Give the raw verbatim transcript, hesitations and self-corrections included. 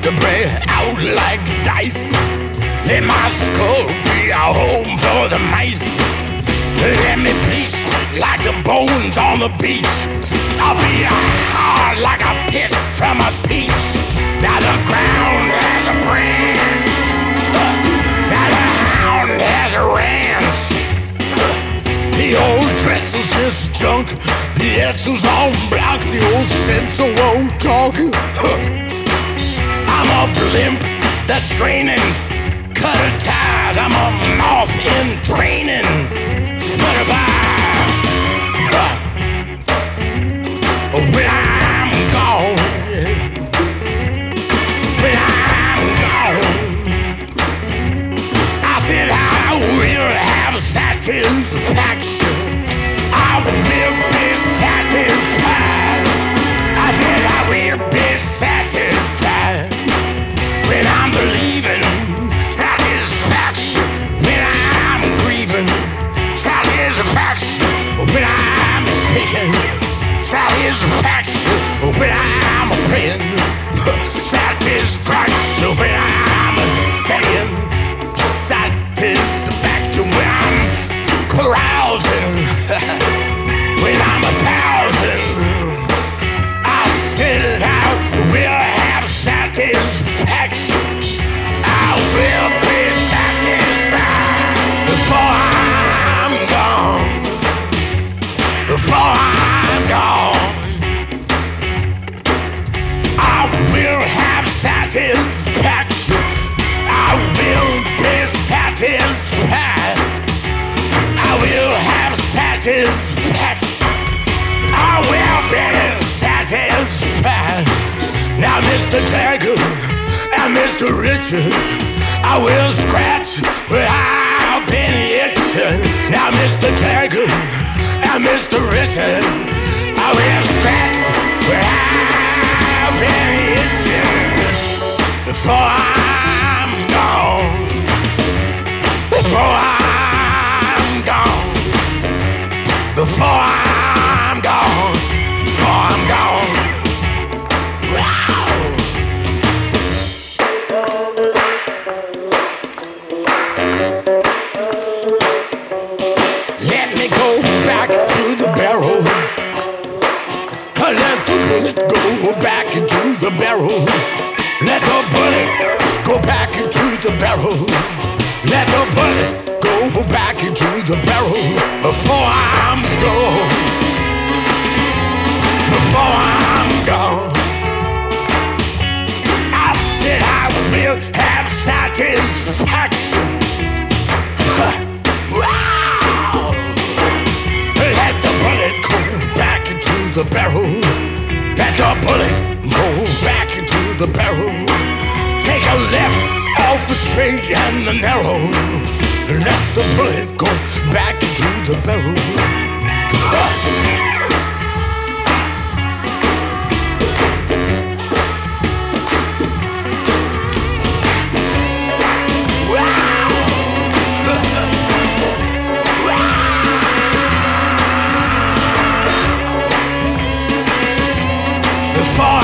to play out like dice. Let my skull be a home for the mice. Let me bleach like the bones on the beach. I'll be hard like a pit from a peach. Now the ground has a branch. Now the hound has a ranch. The old dressel's just junk. The Etzel's on blocks. The old sensor won't talk. I'm a blimp that's straining. Cut her ties. I'm a moth in training. Flutter by. When I'm gone. When I'm gone. I said I will have satisfaction. I will be satisfied. I said I will be satisfied. When I'm believing, satisfaction. When I'm grieving, satisfaction. When I'm shaking, satisfaction. When I'm praying, satisfaction. When I'm staying, satisfaction. When I'm carousing, when I'm a thousand, I said I will have satisfaction. I will be satisfied before I'm gone. Before I'm gone, I will have satisfaction. I will be satisfied. I will have satisfaction. I will be satisfied. Now, Mister Jagger and Mister Richards, I will scratch where I've been itching. Now, Mister Jagger and Mister Richards, I will scratch where I've been itching. Before I'm gone, before I'm gone, before I'm gone, before I'm gone. Wow. Let me go back to the barrel. Let the bullet go back into the barrel. Let the bullet go back into the barrel. Let the bullet go back into the barrel before I'm gone. Before I'm gone. I said I will have satisfaction. Wow! Let the bullet go back into the barrel. Let the bullet go back into the barrel. Take a left off the straight and the narrow. Let the bullet go back into the barrel. Before